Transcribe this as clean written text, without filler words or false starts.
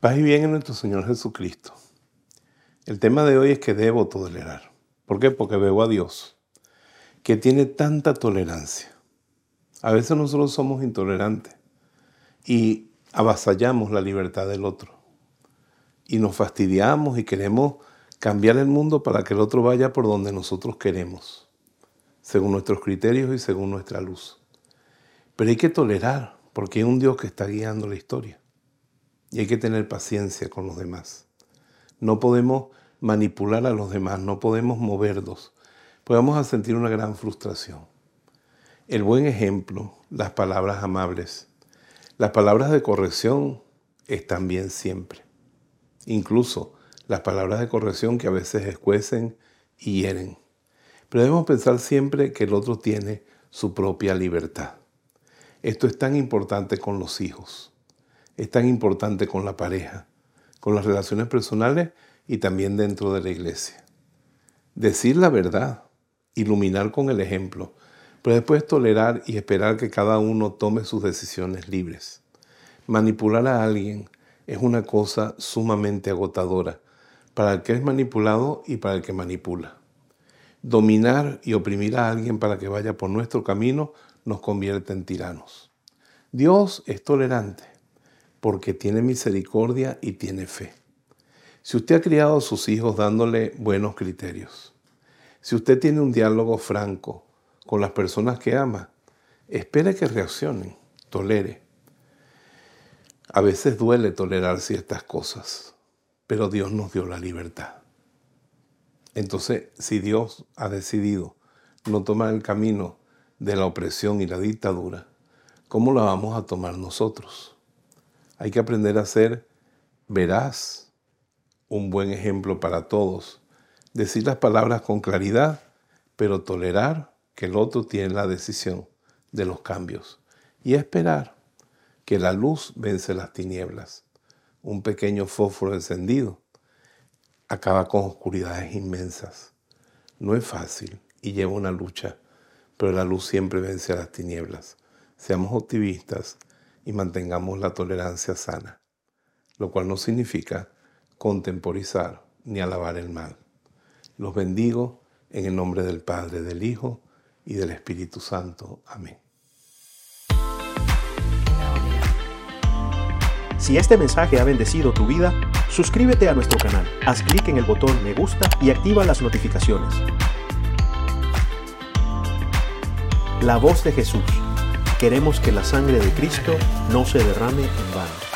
Paz y bien en nuestro Señor Jesucristo. El tema de hoy es que debo tolerar. ¿Por qué? Porque veo a Dios, que tiene tanta tolerancia. A veces nosotros somos intolerantes y avasallamos la libertad del otro. Y nos fastidiamos y queremos cambiar el mundo para que el otro vaya por donde nosotros queremos, según nuestros criterios y según nuestra luz. Pero hay que tolerar, porque hay un Dios que está guiando la historia. Y hay que tener paciencia con los demás. No podemos manipular a los demás, no podemos moverlos, pues vamos a sentir una gran frustración. El buen ejemplo, las palabras amables, las palabras de corrección están bien siempre. Incluso las palabras de corrección que a veces escuecen y hieren. Pero debemos pensar siempre que el otro tiene su propia libertad. Esto es tan importante con los hijos. Es tan importante con la pareja, con las relaciones personales y también dentro de la iglesia. Decir la verdad, iluminar con el ejemplo, pero después tolerar y esperar que cada uno tome sus decisiones libres. Manipular a alguien es una cosa sumamente agotadora para el que es manipulado y para el que manipula. Dominar y oprimir a alguien para que vaya por nuestro camino nos convierte en tiranos. Dios es tolerante, porque tiene misericordia y tiene fe. Si usted ha criado a sus hijos dándole buenos criterios, si usted tiene un diálogo franco con las personas que ama, espere que reaccionen, tolere. A veces duele tolerar ciertas cosas, pero Dios nos dio la libertad. Entonces, si Dios ha decidido no tomar el camino de la opresión y la dictadura, ¿cómo la vamos a tomar nosotros? Hay que aprender a ser veraz, un buen ejemplo para todos, decir las palabras con claridad, pero tolerar que el otro tiene la decisión de los cambios y esperar que la luz vence las tinieblas. Un pequeño fósforo encendido acaba con oscuridades inmensas. No es fácil y lleva una lucha, pero la luz siempre vence a las tinieblas. Seamos optimistas y mantengamos la tolerancia sana, lo cual no significa contemporizar ni alabar el mal. Los bendigo en el nombre del Padre, del Hijo y del Espíritu Santo. Amén. Si este mensaje ha bendecido tu vida, suscríbete a nuestro canal, haz clic en el botón me gusta y activa las notificaciones. La voz de Jesús. Queremos que la sangre de Cristo no se derrame en vano.